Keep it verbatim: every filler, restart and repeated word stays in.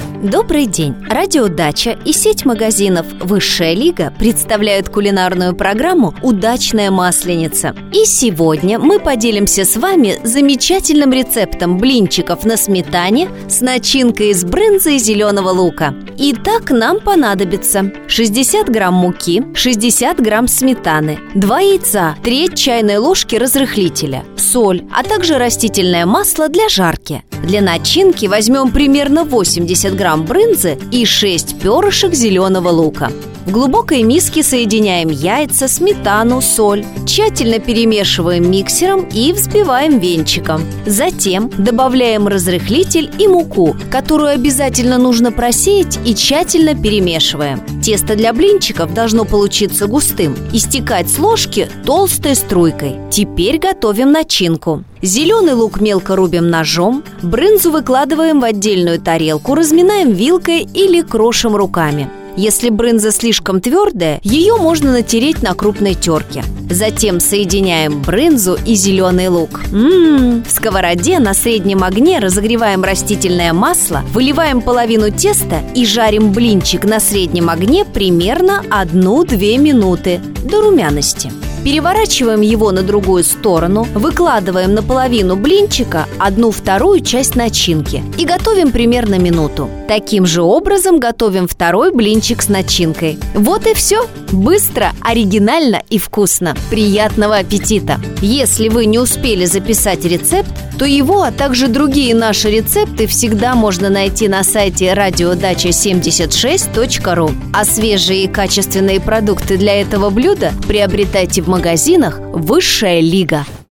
Добрый день! Радио «Дача» и сеть магазинов «Высшая лига» представляют кулинарную программу «Удачная масленица». И сегодня мы поделимся с вами замечательным рецептом блинчиков на сметане с начинкой из брынзы и зеленого лука. Итак, нам понадобится шестьдесят грамм муки, шестьдесят грамм сметаны, два яйца, треть чайной ложки разрыхлителя, соль, а также растительное масло для жарки. Для начинки возьмем примерно восемьдесят грамм брынзы и шесть перышек зеленого лука. В глубокой миске соединяем яйца, сметану, соль, тщательно перемешиваем миксером и взбиваем венчиком. Затем добавляем разрыхлитель и муку, которую обязательно нужно просеять, и тщательно перемешиваем. Тесто для блинчиков должно получиться густым и стекать с ложки толстой струйкой. Теперь готовим начинку. Зеленый лук мелко рубим ножом, брынзу выкладываем в отдельную тарелку, разминаем вилкой или крошим руками. Если брынза слишком твердая, ее можно натереть на крупной терке. Затем соединяем брынзу и зеленый лук. М-м-м. В сковороде на среднем огне разогреваем растительное масло, выливаем половину теста и жарим блинчик на среднем огне примерно одну-две минуты до румяности. Переворачиваем его на другую сторону, выкладываем на половину блинчика одну-вторую часть начинки и готовим примерно минуту. Таким же образом готовим второй блинчик с начинкой. Вот и все. Быстро, оригинально и вкусно. Приятного аппетита! Если вы не успели записать рецепт, то его, а также другие наши рецепты всегда можно найти на сайте радио дача семьдесят шесть точка ру. А свежие и качественные продукты для этого блюда приобретайте в магазинах «Высшая лига».